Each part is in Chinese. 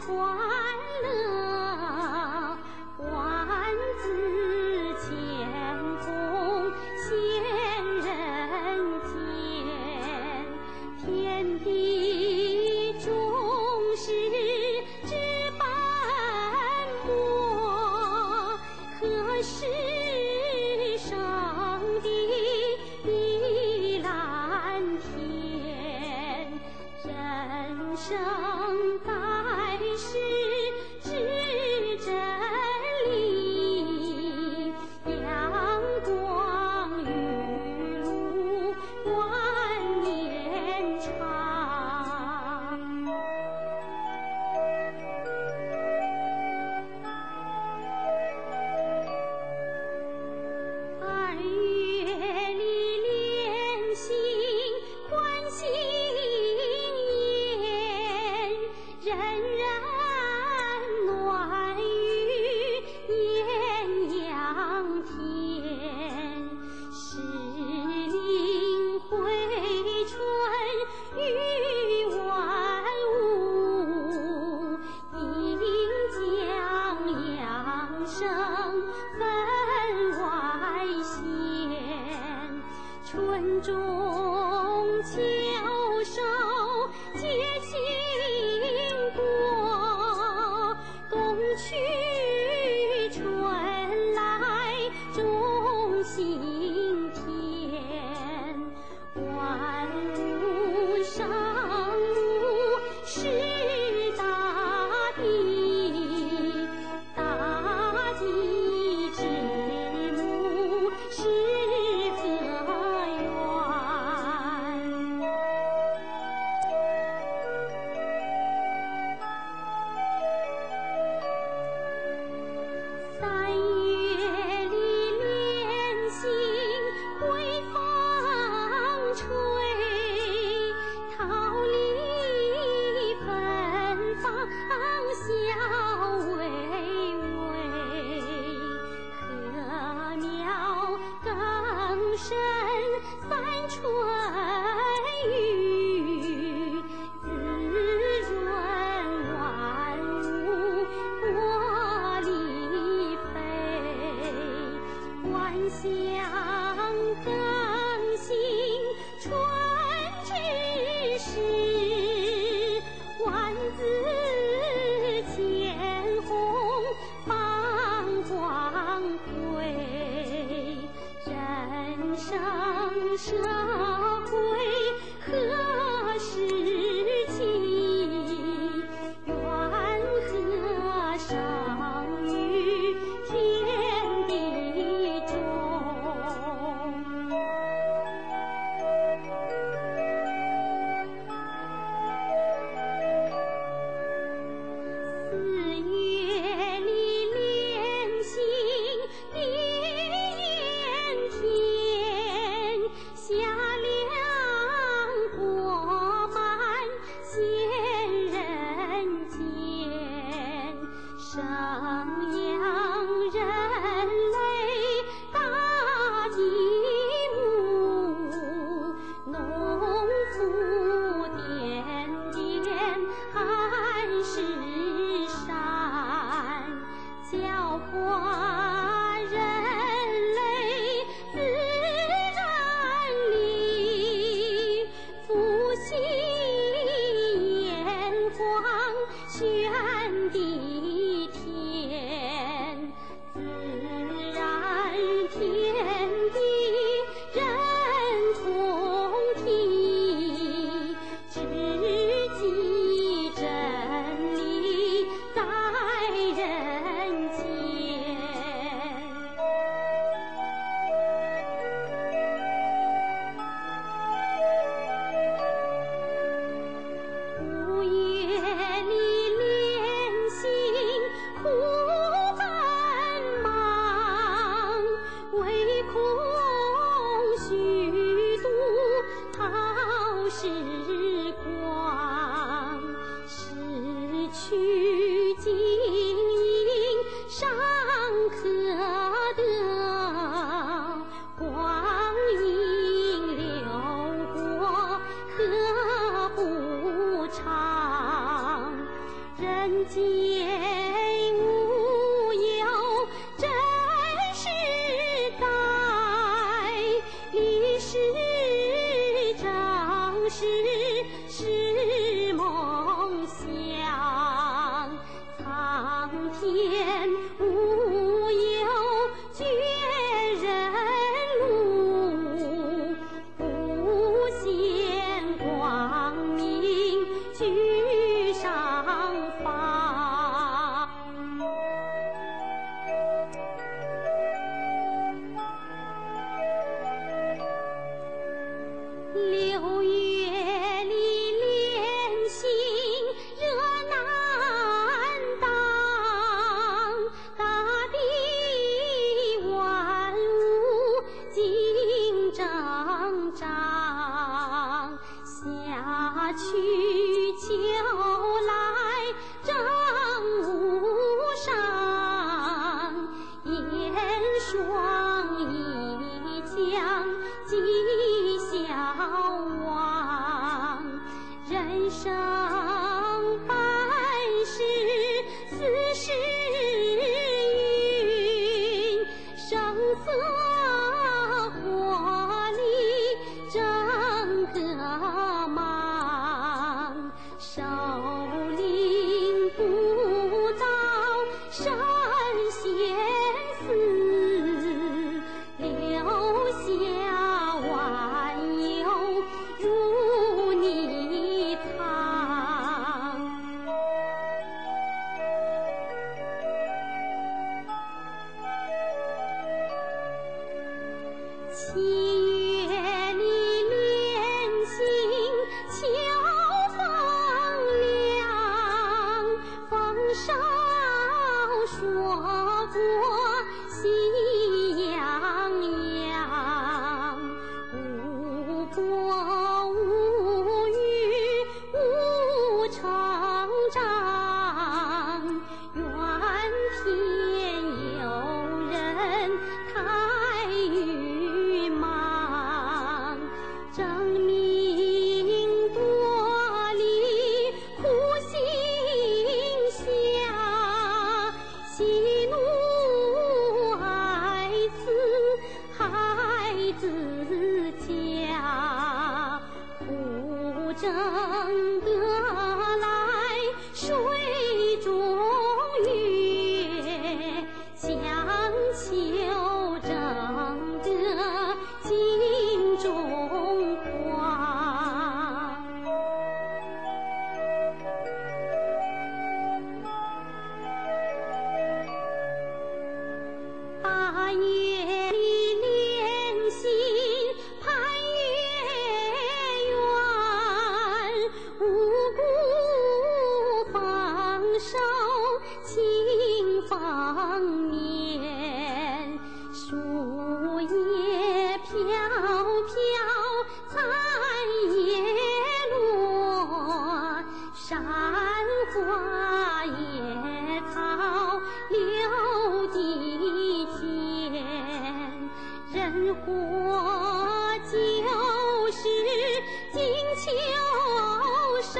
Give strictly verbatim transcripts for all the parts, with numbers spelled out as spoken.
欢乐，万紫千红现人间，天地终是知斑驳，何时上的碧蓝天，人生在世知真理，阳光雨露万年长。二月里连心欢喜颜，人人暖于艳阳天，石林回春于万物，阴江阳生分外鲜，春中秋收节庆过，冬去春来种新田，万物生物是大地，大地之母是河源。三月里连心微风吹，桃李芬芳笑微微，禾苗更深三春雨，滋润万物活力飞，万象更新春之时，万紫千红放光辉，人生社会何时起，缘何生于天地中。四月里连心地眼天，夏凉果满现人间，生养人类大地母，农夫点点寒食山，教化人类自然理，复兴炎黄宣地天，自然天地人同体，知己真理在人间。五月里连心人间无有真时代，历史正是是梦想，苍天无有绝人路，无限光明居上方。六月里连心热难当，大地万物竞争长，夏去秋来正无伤，严霜一降吉祥望，人生百事似是云，声色火力争个忙，首领不到圣贤思，留下万有如泥塘。七月里连心秋风凉，丰收硕果喜洋洋，无果无雨无成长，愿天有人太愚忙，争名夺利苦心下，喜怒哀慈孩子家，苦争得来水中月，强求争得金中花。八月里连心盼月圆，五谷丰收庆丰年，树叶飘飘残叶落，山花野草留地天，人活就是金秋收，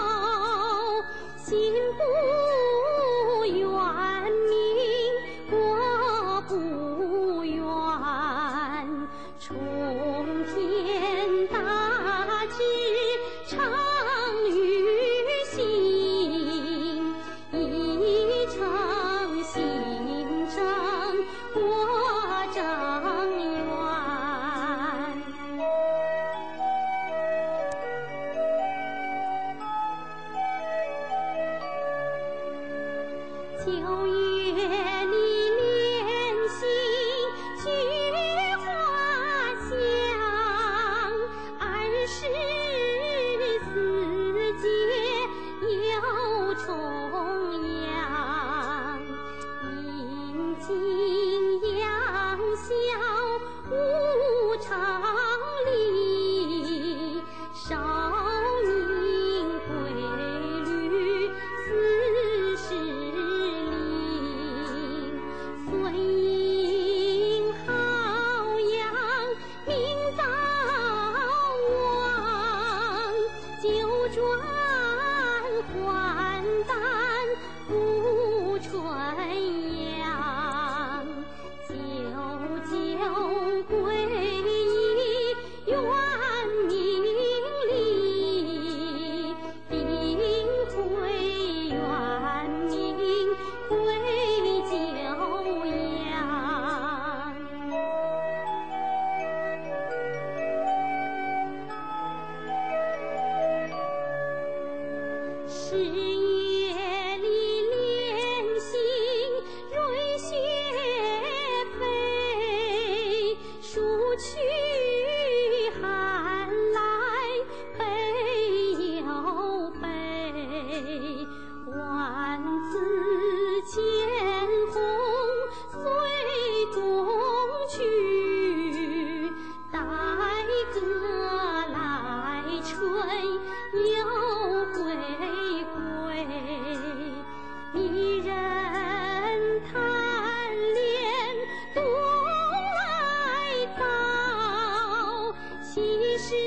心不愿民国不愿，冲天大志成于心，一诚心诚国正圆。九月里连心菊花香，二十四节有重阳，阴茎阳小无常理，少明规律四十里， 是夜里连星瑞雪飞，数去寒来悲又悲，万紫千红随冬去，待歌来吹又回归，一人贪恋冬来早，其实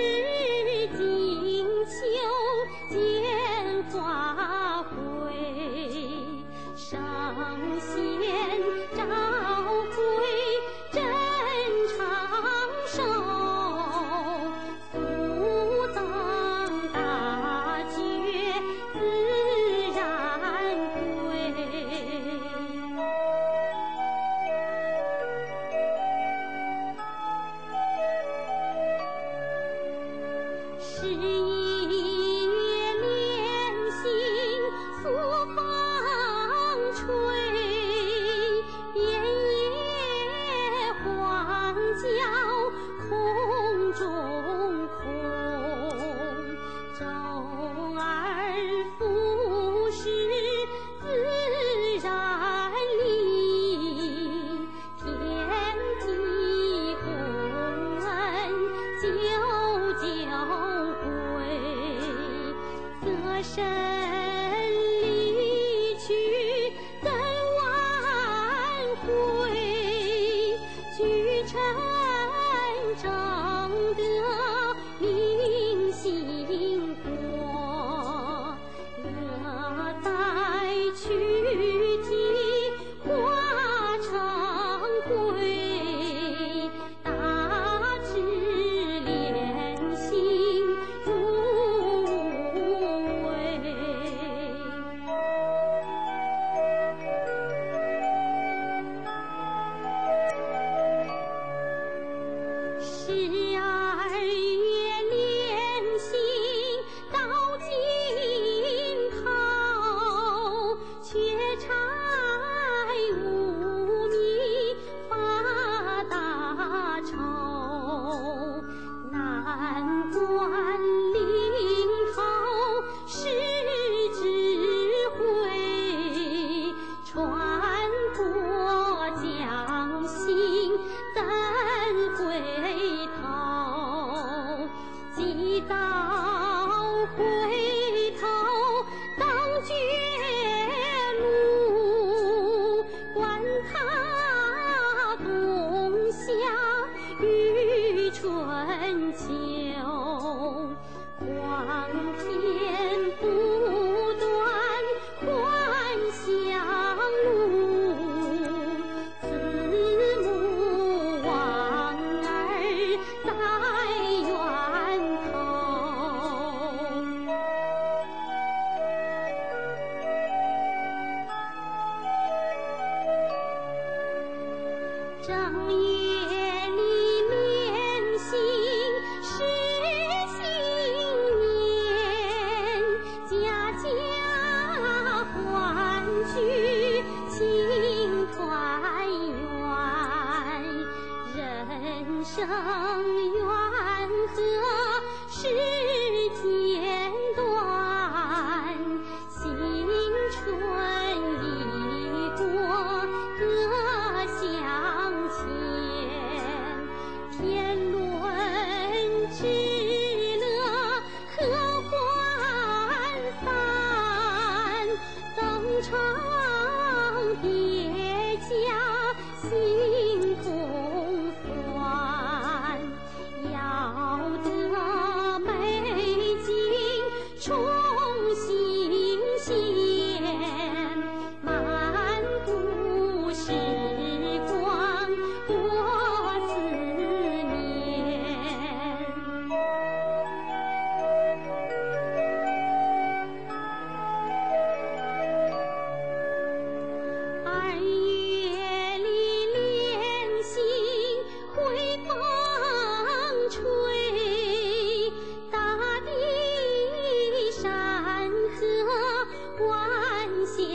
金秋见花归，圣贤召归真长寿，速登大觉自然归。是一月连星溯风吹，遍野荒郊空中空，周而复始自然理，天地洪恩久久归，择身离去怎挽回，举臣争得民心国，乐在躯体化成灰，大智连心入无为。十二月连星到尽头，却柴无米发大愁，难关临头失智慧，传国将心怎回头，既到回头当绝路，管他冬夏与春秋，光天不断还乡路，慈母望儿在源头。正月里连星是新年，家家欢聚庆团圆，人生缘和世间短，新春已过各向前，天伦之乐合欢散，登城别家心同欢，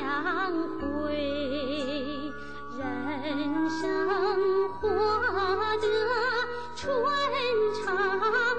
相会，人生活得春常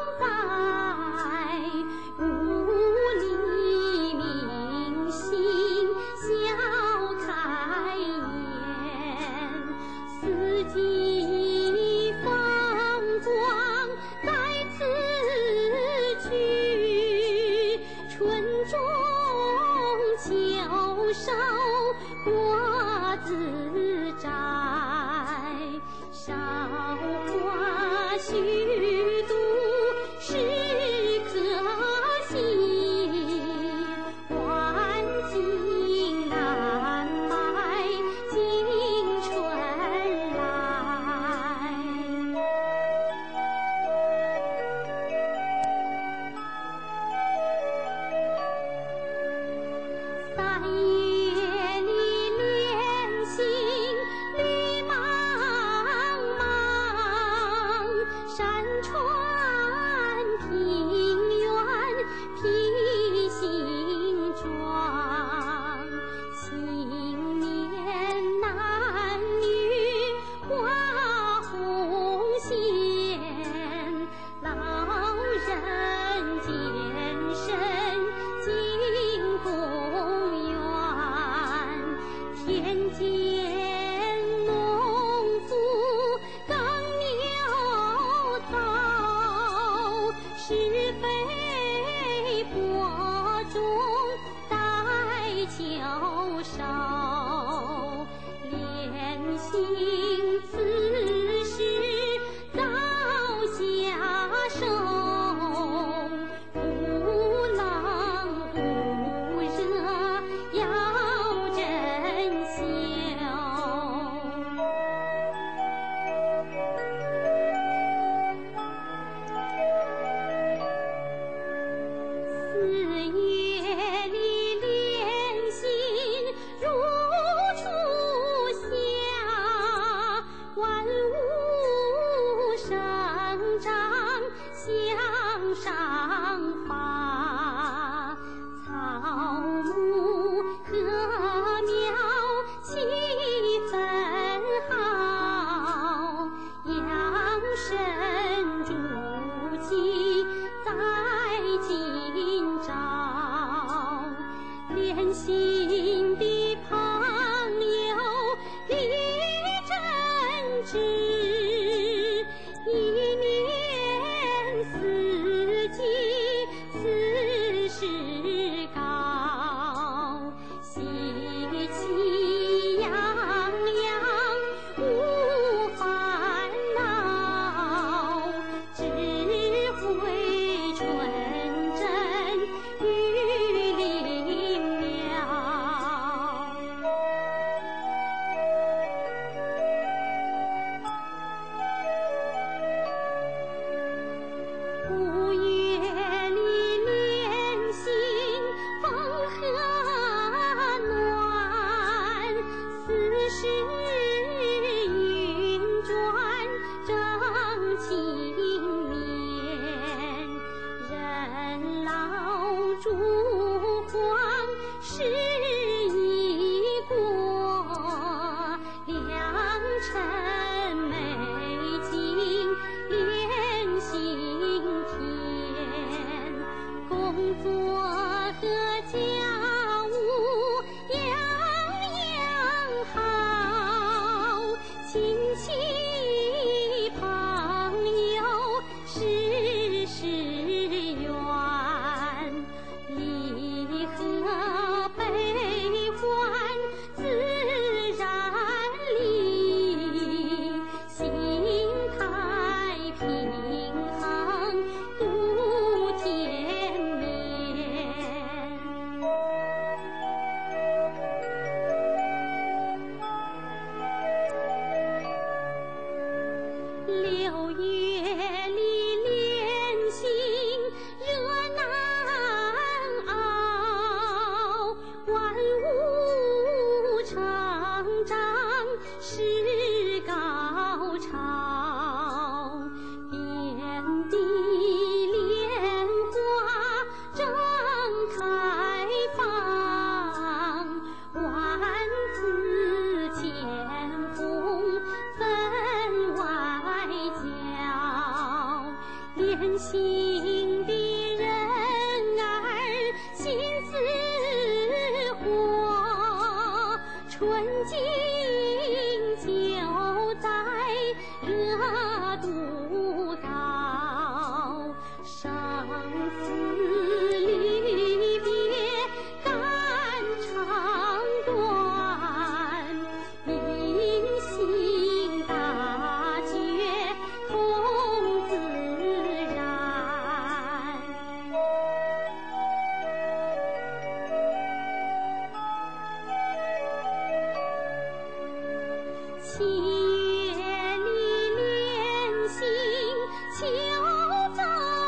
在，无黎明星笑开颜，四季风光在此去，春种秋收果自摘，韶华虚度时可惜，万金难买今春来。三月里连行绿茫茫，山川平原披星装，青年男女花红线，老人健身进公园，田间农夫耕牛刀，是非播种待秋收，连行此时早下手，不冷不热要珍馐。四月里连行如初夏，万物生长向上发，草木禾苗气氛好，养生筑基在今朝，连心的朋友李真知，一年四季四时高，喜气洋洋无烦恼，智慧纯真玉灵妙。 春景就在热度高，生死离别肝肠断，明心大觉同自然。七月里连行秋增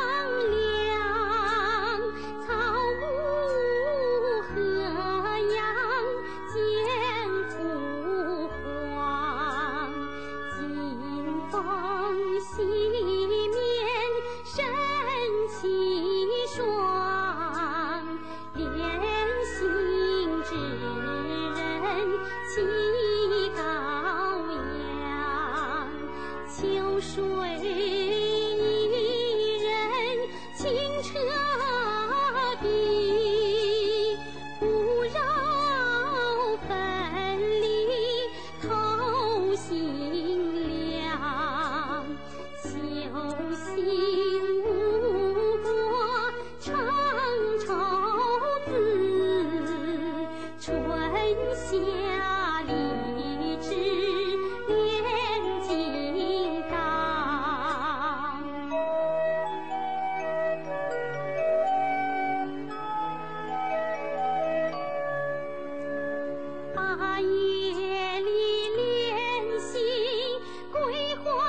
凉，草木禾秧艰苦黄，金风细面神气爽，连行之人气高扬，秋水一人清澈碧，不扰分离透心凉，修行无过成愁字，春夏立志炼金刚。八月里连行桂花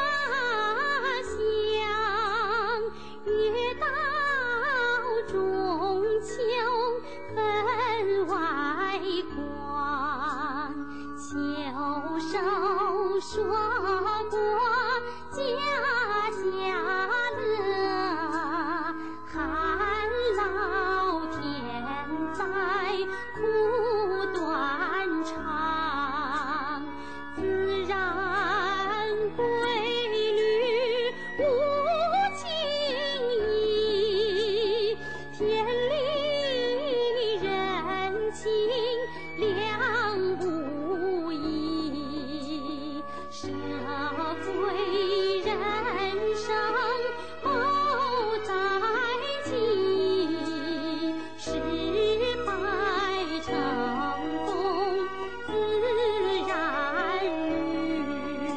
香，月到中秋分外光，秋收硕果家家乐，寒老天灾苦断肠，自然规律无情意，天理人情两不疑，社会人生谋在即，失败成功自然律。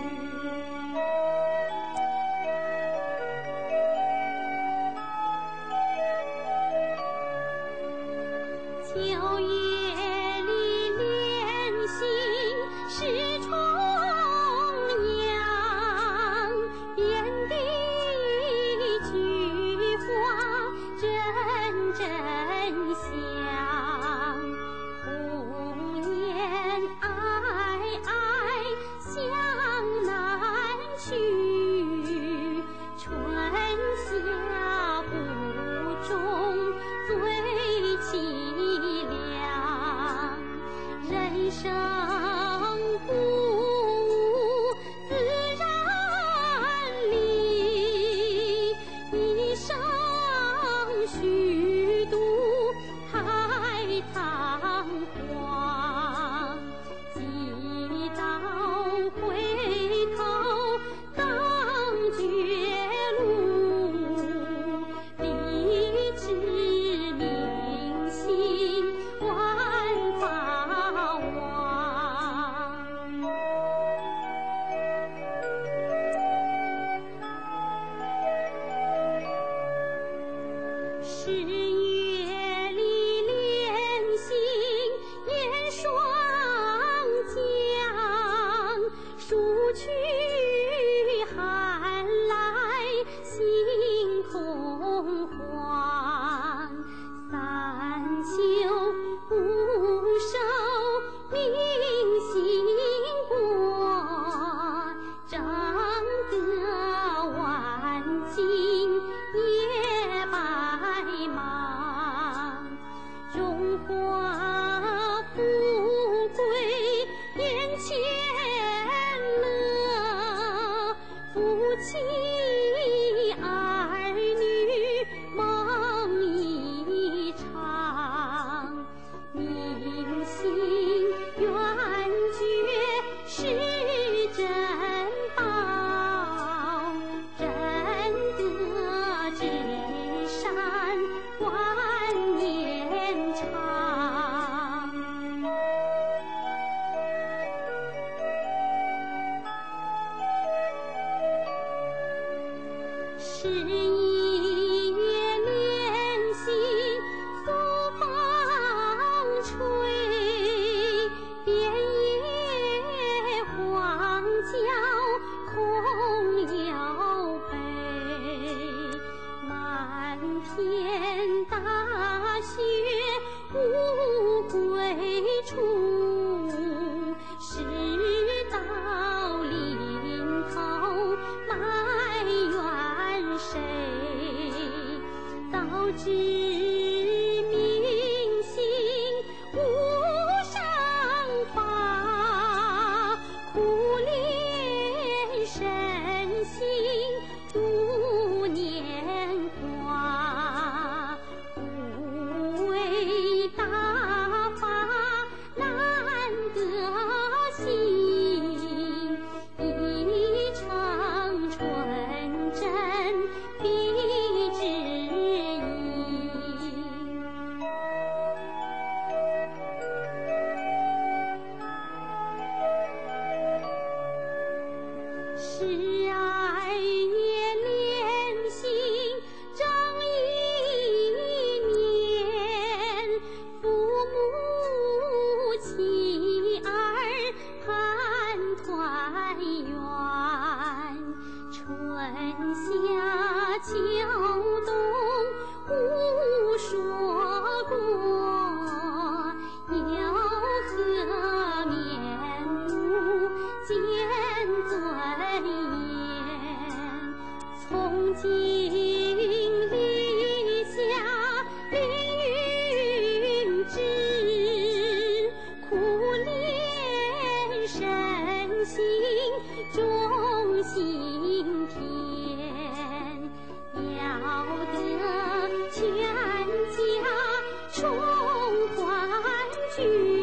九月里连行是重阳，遍地菊花阵阵香，红颜爱爱向南去，春夏不种最凄凉。 是一月连心苏风吹，遍野黄郊空摇北，满天大雪无归处，事到临头埋怨谁？早知民心无生法，苦练身心度年华。无为大法难得行，一程纯真必知音。是爱月连心正一年，父母妻儿盼团圆，春夏秋冬无说过，有何面目见尊严？从今立下凌云志，苦练身心忠心田，要得全家重欢聚。